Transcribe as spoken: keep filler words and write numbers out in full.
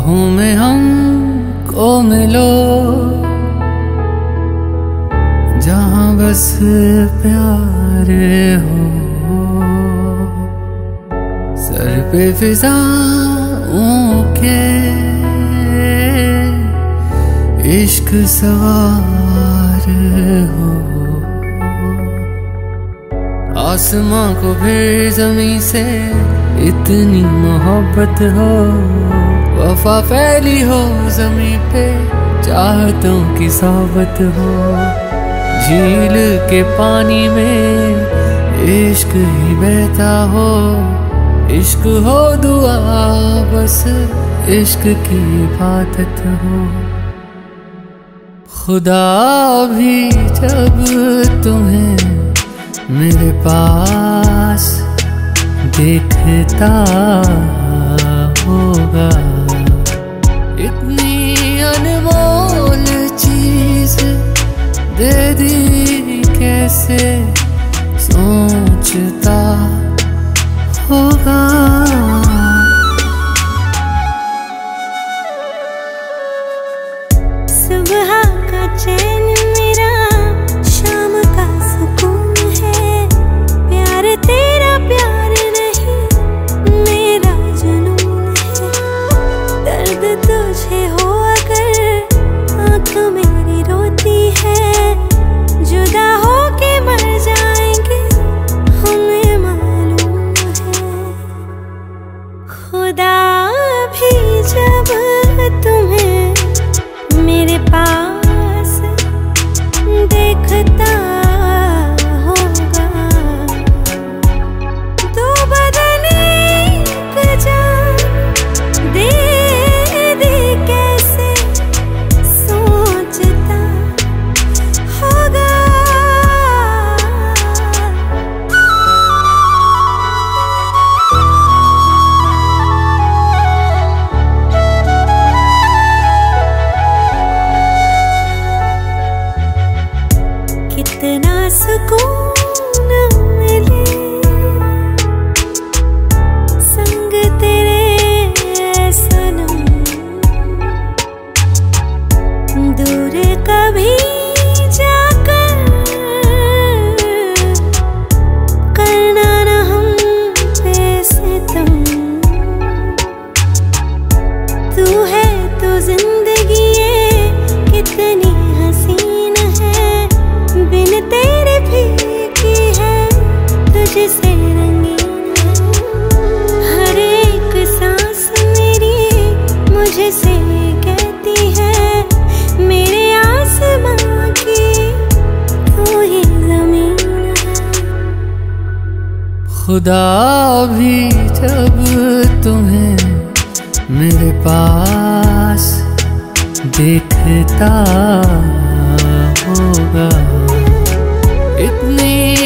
बाहों में हमको मिलो, जहां बस प्यार हो। सर पे फिजाओं के इश्क सवार हो। आसमां को फिर जमीन से इतनी मोहब्बत हो। वफा फैली हो जमीन पे, चाहतों की सोबत हो। झील के पानी में इश्क ही बहता हो। इश्क हो दुआ, बस इश्क की इबादत हो। खुदा भी जब तुम्हें मेरे पास देखता होगा, इतनी अनमोल चीज दे दी कैसे सोचता होगा। सुबह का चैन मेरा, शाम का सुकून है। प्यार तेरा प्यार नहीं, मेरा जुनून है। दर्द तुझे हो अगर आँख मेरी रोती है। जुदा हो के मर जाएंगे हमें मालूम है। खुदा भी जब तुम्हें मेरे पास देखता होगा, तो बदन एक जान दे दे कैसे सोचता होगा। कितना सुकून मिले संग तेरे सनम। दूर कभी जाकर करना न हम पे सितम। तू है तो जिंदगी ये कितनी हसीन है। बिन तेरे फीकी है, तुझसे रंगीन है। हर एक सांस मेरी मुझसे कहती है, मेरे आसमां की तू ही ज़मीन है। खुदा भी जब तुम्हें मेरे पास देखता होगा, इतनी